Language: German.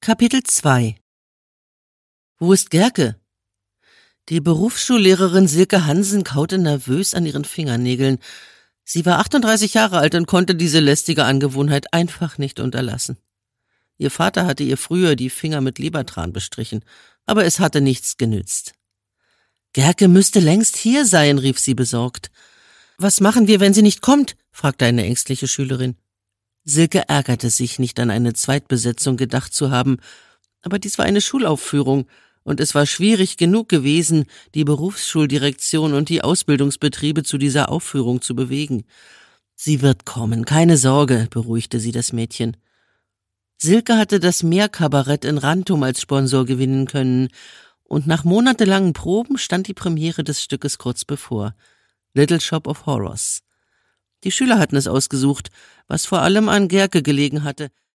Kapitel 2 »Wo ist Gerke?« Die Berufsschullehrerin Silke Hansen kaute nervös an ihren Fingernägeln. Sie war 38 Jahre alt und konnte diese lästige Angewohnheit einfach nicht unterlassen. Ihr Vater hatte ihr früher die Finger mit Lebertran bestrichen, aber es hatte nichts genützt. »Gerke müsste längst hier sein«, rief sie besorgt. »Was machen wir, wenn sie nicht kommt?« fragte eine ängstliche Schülerin. Silke ärgerte sich, nicht an eine Zweitbesetzung gedacht zu haben, aber dies war eine Schulaufführung, und es war schwierig genug gewesen, die Berufsschuldirektion und die Ausbildungsbetriebe zu dieser Aufführung zu bewegen. »Sie wird kommen, keine Sorge«, beruhigte sie das Mädchen. Silke hatte das Meerkabarett in Rantum als Sponsor gewinnen können, und nach monatelangen Proben stand die Premiere des Stückes kurz bevor. Little Shop of Horrors. Die Schüler hatten es ausgesucht, was vor allem an Gerke gelegen hatte.